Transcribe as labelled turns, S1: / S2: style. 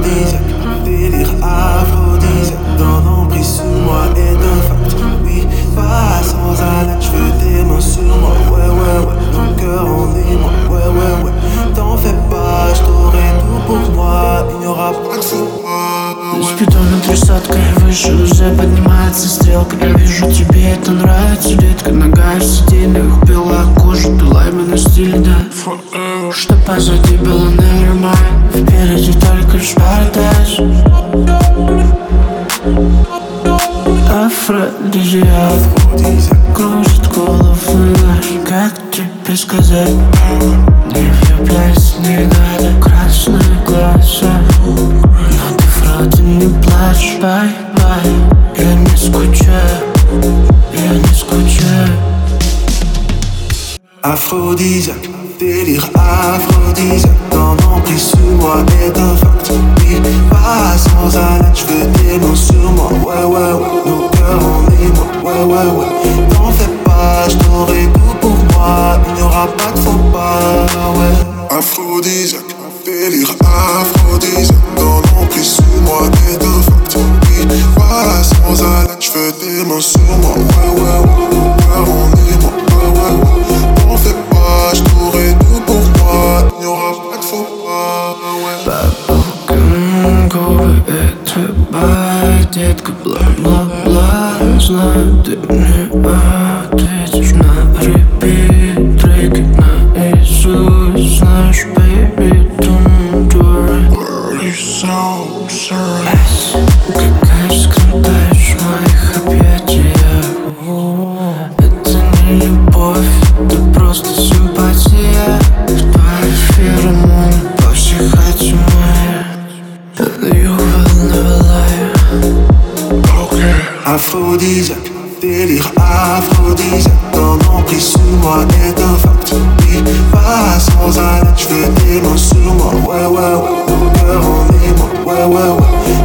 S1: aphrodisiaque, délire aphrodisiaque. Ton emprise sur moi est un fact. Oui, pas sans haleine, j'veux tes mains sur moi. Ouais, ouais, ouais, ton cœur en est moi. Ouais, ouais, ouais, t'en fais pas, j't'aurai tout pour moi. Il n'y aura pas de faux pas.
S2: Спидометр сотка и выше уже поднимается стрелка. Я вижу, тебе это нравится, детка. Нога в сиденьях, белая кожа, ты лаймена стиль, да. Что позади было never mind. Впереди только лишь парадайз. Афродизиак кружит голову наш. Как тебе сказать? Не влюбляйся, не надо. Красные глаза, но ты вроде не плачешь. Бай-бай, я не скучаю, я не скучаю.
S1: Aphrodisiaque, délire aphrodisiaque. Ton emprise sur moi est un fact. Oui, pas sans haleine, j'veux tes mains sur moi. Ouais, ouais, ouais, nos cœurs en émoi. Ouais, ouais, ouais, t'en fais pas, j't'aurai tout pour moi. Il n'y aura pas de faux pas, ouais. Aphrodisiaque, délire aphrodisiaque. Ton emprise sur moi est un fact. Oui, pas sans haleine, j'veux tes mains sur moi. Ouais, ouais, ouais, nos cœurs en émoi. Ouais, ouais, ouais, t'en fais pas, j't'aurai tout pour moi. Il n'y aura pas de faux pas, ouais.
S2: Губы это бай, детка, бла-бла-бла. Знаю, ты мне ответишь на репит. Треки наизусть знаешь, baby, don't worry. You're so serious. Какая скрытаешь в моих объятиях. Это не любовь, это просто симпатия. Твои феромоны по всей хате моей. You will never lie. Okay.
S1: Aphrodisiaque, délire aphrodisiaque. Ton emprise sur moi est un fact. Oui, pas sans haleine, j'veux tes mains sur moi. Ouais, ouais, ouais, nos cœurs en émoi. Ouais, ouais, ouais,